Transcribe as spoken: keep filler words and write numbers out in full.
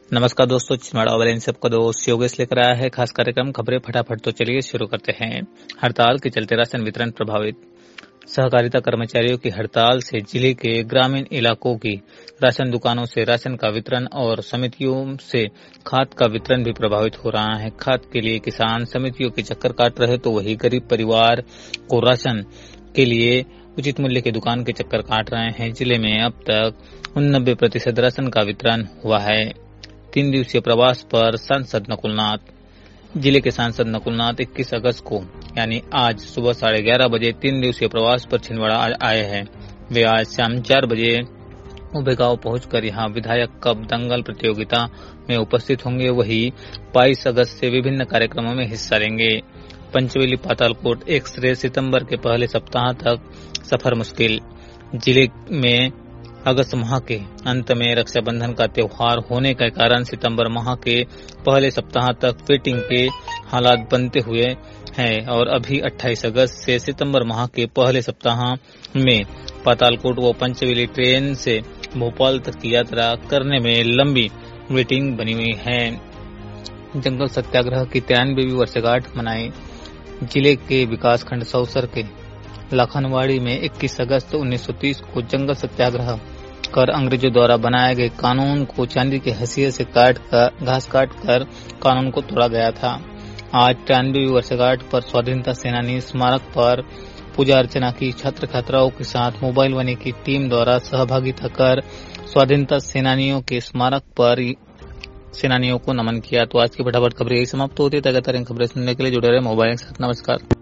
नमस्कार दोस्तों, छिंदवाड़ा वाले सबका दोस्त योगेश लेकर आया है खास कार्यक्रम खबरें फटाफट। तो चलिए शुरू करते हैं। हड़ताल के चलते राशन वितरण प्रभावित। सहकारिता कर्मचारियों की हड़ताल से जिले के ग्रामीण इलाकों की राशन दुकानों से राशन का वितरण और समितियों से खाद का वितरण भी प्रभावित हो रहा है। खाद के लिए किसान समितियों के चक्कर काट रहे तो वही गरीब परिवार को राशन के लिए उचित मूल्य की दुकान के चक्कर काट रहे हैं। जिले में अब तक उन्नबे प्रतिशत राशन का वितरण हुआ है। तीन दिवसीय प्रवास पर सांसद नकुलनाथ। जिले के सांसद नकुलनाथ इक्कीस अगस्त को यानी आज सुबह साढ़े ग्यारह बजे तीन दिवसीय प्रवास पर छिंदवाड़ा आए हैं। वे आज शाम चार बजे उबेगांव पहुंचकर यहां विधायक कप दंगल प्रतियोगिता में उपस्थित होंगे। वही बाईस अगस्त से विभिन्न कार्यक्रमों में हिस्सा लेंगे। पंचवेली पातालकोट एक्सप्रेस सितंबर के पहले सप्ताह तक सफर मुश्किल। जिले में अगस्त माह के अंत में रक्षाबंधन का त्योहार होने के कारण सितंबर माह के पहले सप्ताह तक वेटिंग के हालात बनते हुए हैं और अभी अट्ठाईस अगस्त से सितंबर माह के पहले सप्ताह में पातालकोट व पंचवेली ट्रेन से भोपाल तक की यात्रा करने में लंबी वेटिंग बनी हुई है। जंगल सत्याग्रह की तिरानवेवीं वर्षगांठ मनाई। जिले के विकासखंड सौसर के लाखनवाड़ी में इक्कीस अगस्त उन्नीस सौ तीस को जंगल सत्याग्रह कर अंग्रेजों द्वारा बनाए गए कानून को चांदी के हंसिये से काट कर घास काट कर कानून को तोड़ा गया था। आज तिरानवेवीं वर्षगांठ पर स्वाधीनता सेनानी स्मारक पर पूजा अर्चना की। छात्र छात्राओं के साथ मोबाइल वानी की टीम द्वारा सहभागिता कर स्वाधीनता सेनानियों के स्मारक पर सेनानियों को नमन किया। तो आज की फटाफट खबरें यही समाप्त होती है। लगातार इन खबरें सुनने के लिए जुड़े रहे मोबाइल के साथ। नमस्कार।